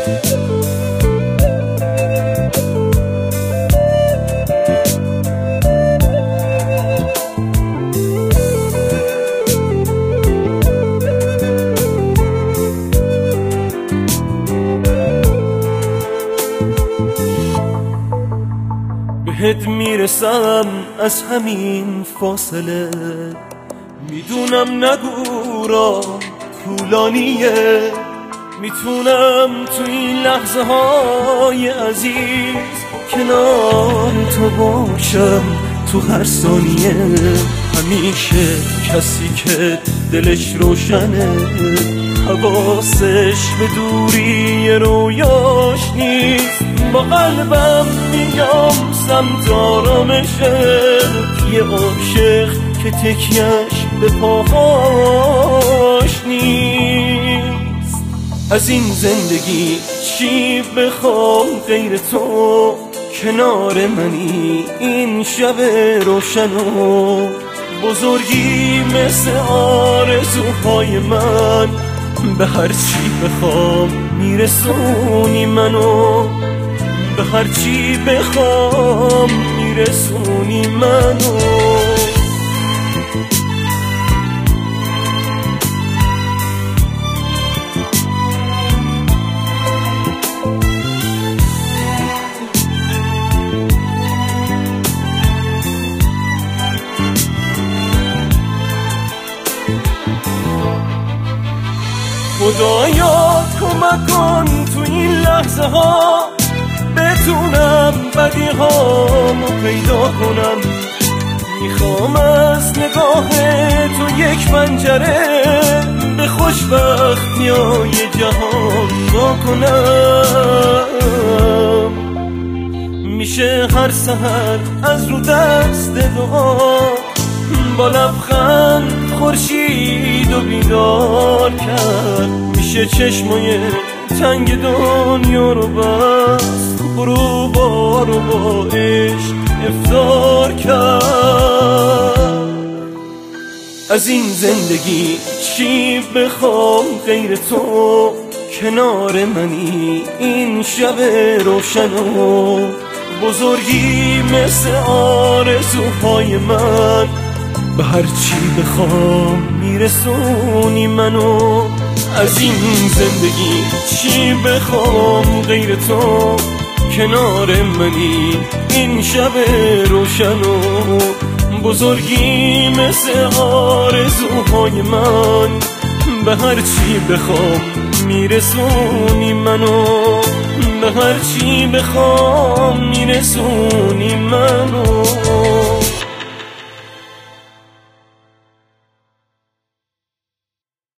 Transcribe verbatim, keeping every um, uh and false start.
بهت میرسم از همین فاصله، میدونم نگو را طولانیه، میتونم تو این لحظه های عزیز کنار تو باشم تو هر ثانیه. همیشه کسی که دلش روشنه حواسش به دوری رویاش نیست، با قلبم میام سمت آرامشه. یه عاشق که تکیش به پاهاش نیست. از این زندگی چی بخوام غیر تو، کنار منی این شب روشن و بزرگی مثل آرزوهای من. به هر چی بخوام میرسونی منو، به هر چی بخوام میرسونی منو. خدایا کمک کن تو این لحظه ها بتونم بدی هامو پیدا کنم. میخوام از نگاه تو یک پنجره به خوشبختی های جهان با کنم. میشه هر سحر از رو دست دعا با لبخند خورشید و بیدار کرد. میشه چشمای تنگ دنیا رو بست، غروبا رو با عشق افطار کرد. از این زندگی چی بخوام غیر تو، کنار منی این شب روشن و بزرگی مثل آرزوهای من. به هر چی بخوام میرسونی منو. از این زندگی چی بخوام غیر تو، کنار منی این شب روشن و بزرگی مثل آرزوهای من. به هر چی بخوام میرسونی منو، به هر چی بخوام میرسونی منو.